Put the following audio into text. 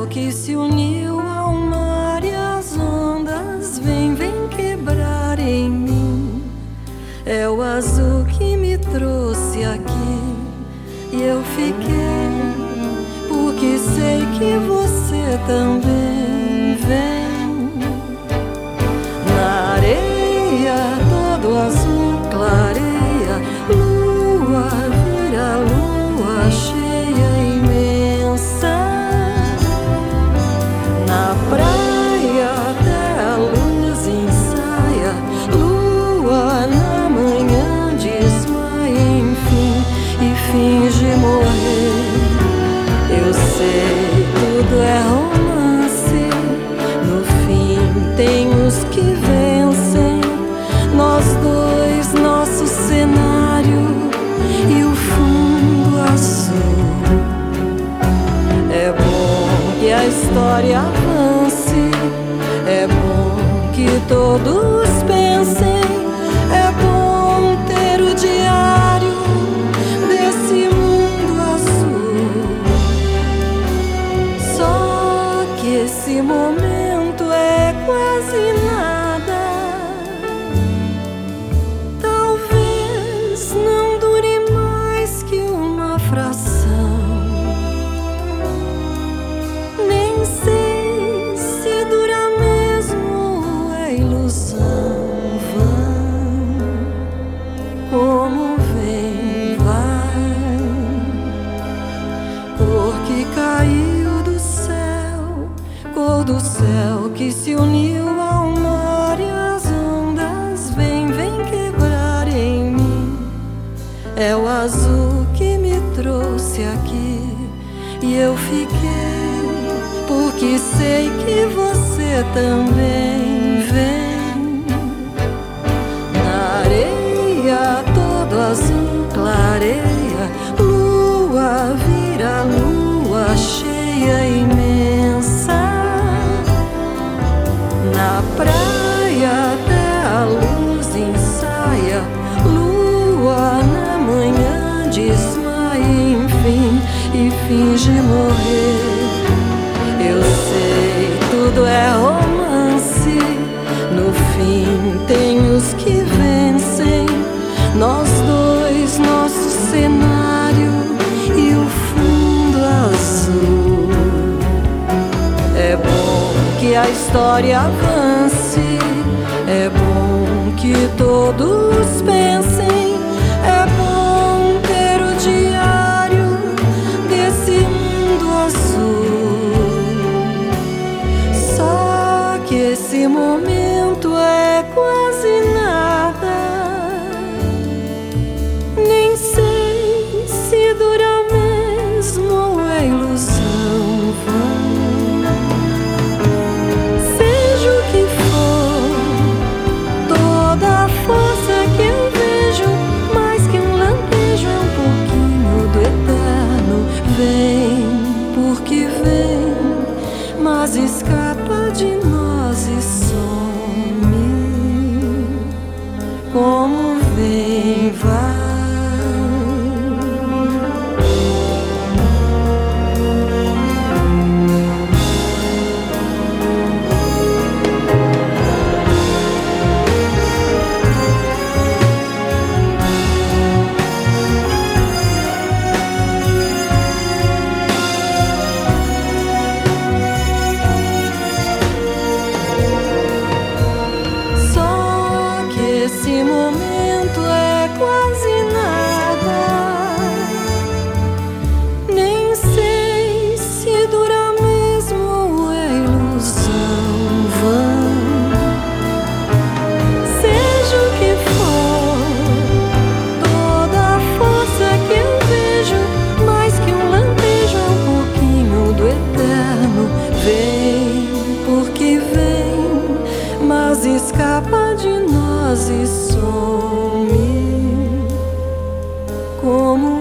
que se uniu ao mar e as ondas vem quebrar em mim. É o azul que me trouxe aqui e eu fiquei, porque sei que você também vem. Na areia todo azul clareia, lua vira lua cheia imensa. Na praia até a luz ensaia, lua na manhã desmaia enfim e finge morrer. Eu sei, tudo é romance, no fim tem os que vencem. Nós dois, nosso cenário e o fundo azul. É bom que a história avance, é bom que todos pensem, é bom ter o diário desse mundo azul. Só que esse momento é quase nada. Talvez não dure mais que uma fração. Nem sei se dura mesmo ou é ilusão vã. Como vem, vai, cor que caiu do céu, cor do céu que se uniu ao mar e as ondas vem quebrar em mim. É o azul que me trouxe aqui e eu fiquei, porque sei que você também vem. Na areia todo azul clareia, lua vira lua cheia imensa. Na praia até a luz ensaia, lua na manhã desmaia enfim e finge morrer. Eu sei, tudo é romance, no fim tem os que vencem. Nós dois, nosso cenário e o fundo azul. É bom que a história avance, é bom que todos pensem, é bom ter o diário desse mundo azul. Só que esse momento é quase nada. Nem sei se dura mesmo ou é ilusão vã. Seja o que for, toda a força que eu vejo, mais que um lampejo é um pouquinho do eterno. Vem, porque vem, mas escapa de nós e some. Como vem, vai. Só que esse momento é quase nada. Nem sei se dura mesmo ou é ilusão vã. Seja o que for, toda a força que eu vejo, mais que um lampejo é um pouquinho do eterno. Vem, porque vem, mas escapa de nós e some. Como